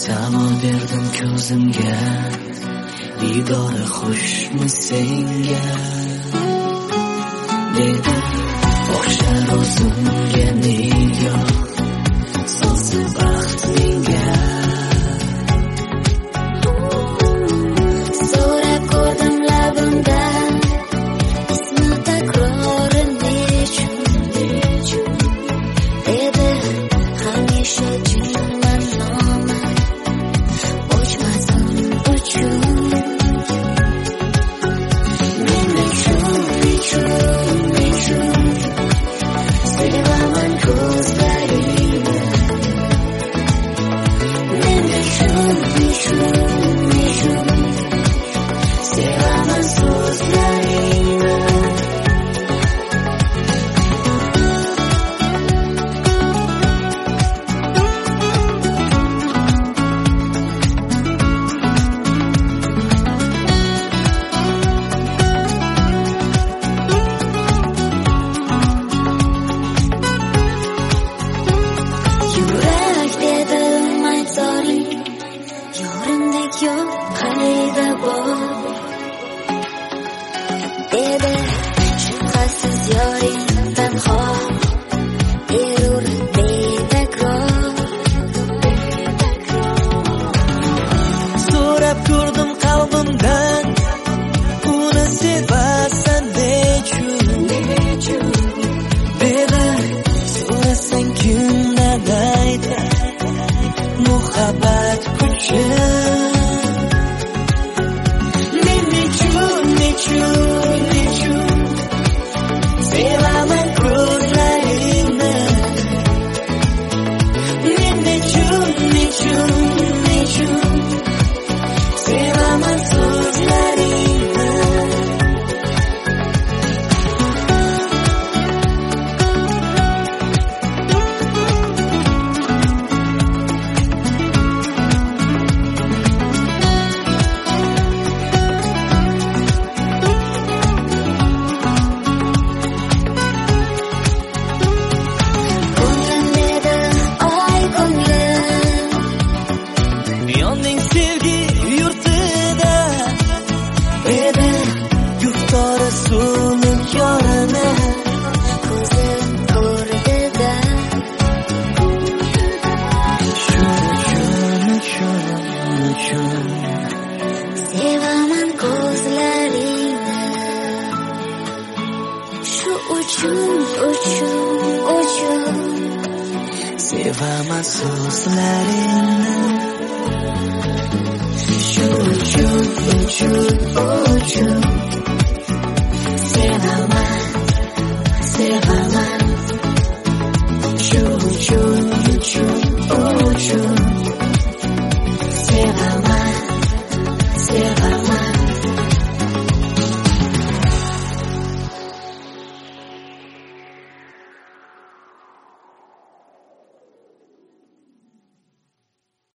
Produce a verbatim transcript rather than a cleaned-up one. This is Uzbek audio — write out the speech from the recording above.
Samo berdim ko'zimga, didori xushmi senga? Dedi, o'xshar o'zimga nigoh, so'zsiz baxt menga. So'rab ko'rdim labimdan, ismi takrori nechun, nechun? Dedi, hamisha jilman nomi, o'chmasin uchun. Men nechun, nechun, nechun sevaman ko'zlaringni. Men nechun, nechun, nechun sevaman so'zlaringni. Yurak dedi mayzoring, yorimdek yo'q qayda bor? Dedi, shubhasiz yoring tanho, erur betakror. So'rab ko'rdim qalbimdan, uni sevasan nechun, nechun? Dedi, so'rasang kimdan aytay muhabbat kuchim. Men nechun, nechun, nechun sevaman ko'zlaringni. Men nechun, nechun, nechun sevaman so'zlaringni. Ko'nglim dedi, oy ko'nglim, Yonning sevgi yurtida edi, guftori so'lib yorini. ko'zim ko'rdida. Uchun, uchun, uchun Sevaman ko'zlaringni. Shu uchun, uchun, uchun sevaman so'zlaringni.